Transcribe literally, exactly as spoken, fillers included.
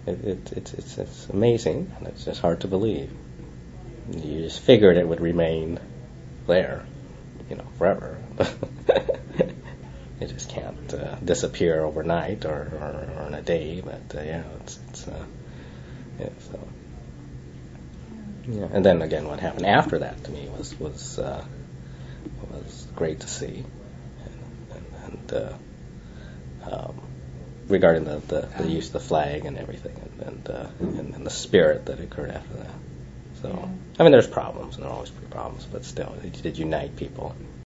it, it, it's, it's it's amazing, and it's just hard to believe. You just figured it would remain there, you know, forever. It just can't uh, disappear overnight or, or, or in a day. But uh, yeah, it's it's uh, yeah, so yeah. And then again, what happened after that to me was was uh, was great to see, and, and, and uh, um, regarding the, the, the use of the flag and everything, and and, uh, and and the spirit that occurred after that. So I mean, there's problems, and there are always problems, but still, it did unite people.